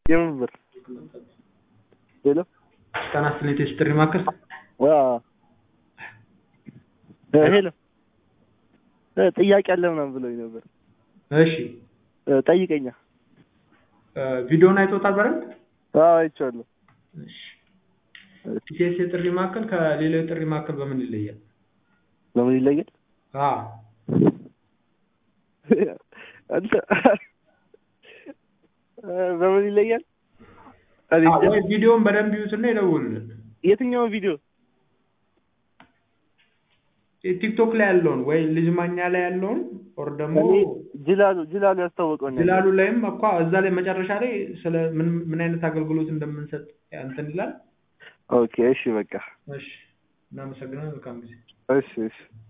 የምብር ሄሎ ጤናስጥልኝ ጥሪ ማዕከል ሄሎ ጥያቄ አለ ምናምን ብሎኝ ነበር። እሺ ጠይቀኛ። ቪዲዮውን አይቶታል በደንብ? አይቼዋለሁ። እሺ ኢቲኤስ የጥሪ ማዕከል ከሌላው የጥሪ ማዕከል በምን ይለያል? በምን ይለያል? አንተ በምን ይለያል? ወይ ቪዲዮውን በደንብ ይዩትና ይደውሉልን። የትኛው ቪዲዮ? ቲክቶክ ላይ ያለውን ወይ ልጅ ማኛ ላይ ያለውን ኦር ደግሞ ጅላሉ ያስታወቀው ነው። ጅላሉ ላይም እኮ እዛ ላይ መጨረሻ ላይ ስለ ምን አይነት አገልግሎት እንደምንሰጥ እንትን ይላል። ኦኬ እሺ በቃ እሺ እናመሰግናለን። መልካም ጊዜ። እሺ እሺ